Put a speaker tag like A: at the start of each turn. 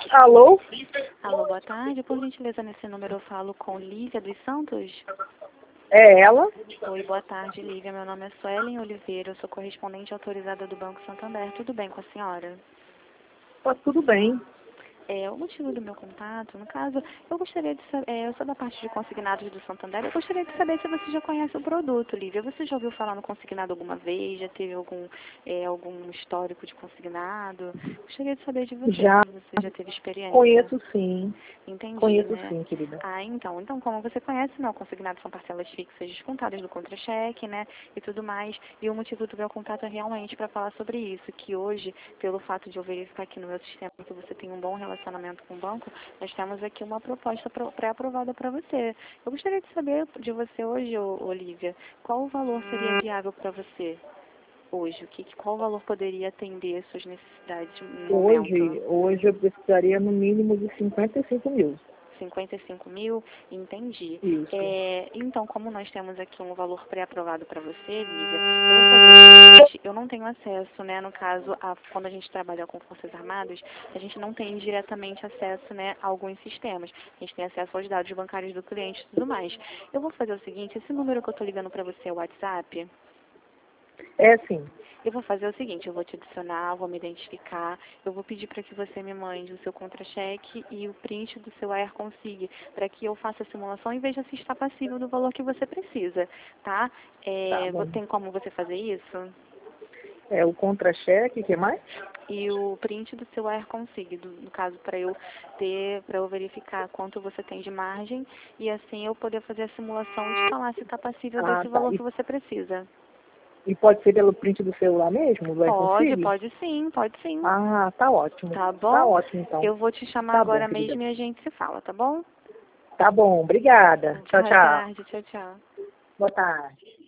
A: Alô?
B: Alô, boa tarde. Por gentileza, nesse número eu falo com Lívia dos Santos?
A: É ela?
B: Oi, boa tarde, Lívia. Meu nome é Suelen Oliveira. Eu sou correspondente autorizada do Banco Santander. Tudo bem com a senhora?
A: Tá tudo bem.
B: O motivo do meu contato, no caso, eu gostaria de saber, eu sou da parte de consignados do Santander, eu gostaria de saber se você já conhece o produto, Lívia. Você já ouviu falar no consignado alguma vez? Já teve algum histórico de consignado? Gostaria de saber de você,
A: Já
B: se você já teve experiência.
A: conheço sim.
B: Entendi,
A: Conheço
B: né?
A: sim, querida.
B: Então, como você conhece, não, consignados são parcelas fixas descontadas do contra-cheque, né, e tudo mais. E o motivo do meu contato é realmente para falar sobre isso, que hoje, pelo fato de eu verificar aqui no meu sistema que você tem um bom relacionamento com o banco, nós temos aqui uma proposta pré-aprovada para você. Eu gostaria de saber de você hoje, Olívia, qual o valor seria viável para você hoje? Qual valor poderia atender as suas necessidades no momento?
A: Hoje eu precisaria no mínimo de 55 mil.
B: 55 mil, entendi.
A: Isso.
B: Então, como nós temos aqui um valor pré-aprovado para você, Lívia, eu vou fazer o seguinte, eu não tenho acesso, né, no caso, quando a gente trabalha com Forças Armadas, a gente não tem diretamente acesso, né, a alguns sistemas. A gente tem acesso aos dados bancários do cliente e tudo mais. Eu vou fazer o seguinte, esse número que eu estou ligando para você é o WhatsApp?
A: É sim.
B: Eu vou fazer o seguinte, eu vou te adicionar, vou me identificar, eu vou pedir para que você me mande o seu contra-cheque e o print do seu AirConsig, para que eu faça a simulação e veja se está passível do valor que você precisa, tá?
A: Tá bom.
B: Tem como você fazer isso?
A: É o contra-cheque, o que mais?
B: E o print do seu AirConsig, no caso, para eu verificar quanto você tem de margem e assim eu poder fazer a simulação e te falar se está passível
A: Ah,
B: desse
A: tá.
B: valor que você precisa.
A: E pode ser pelo print do celular mesmo, do
B: Pode,
A: iConsig?
B: pode sim, pode sim.
A: Ah, tá ótimo.
B: Tá
A: Tá
B: bom?
A: ótimo então.
B: Eu vou te chamar
A: Tá bom,
B: agora
A: querida.
B: mesmo e a gente se fala, tá bom?
A: Tá bom, obrigada. Tchau,
B: Boa
A: tchau.
B: tarde, tchau, tchau.
A: Boa tarde.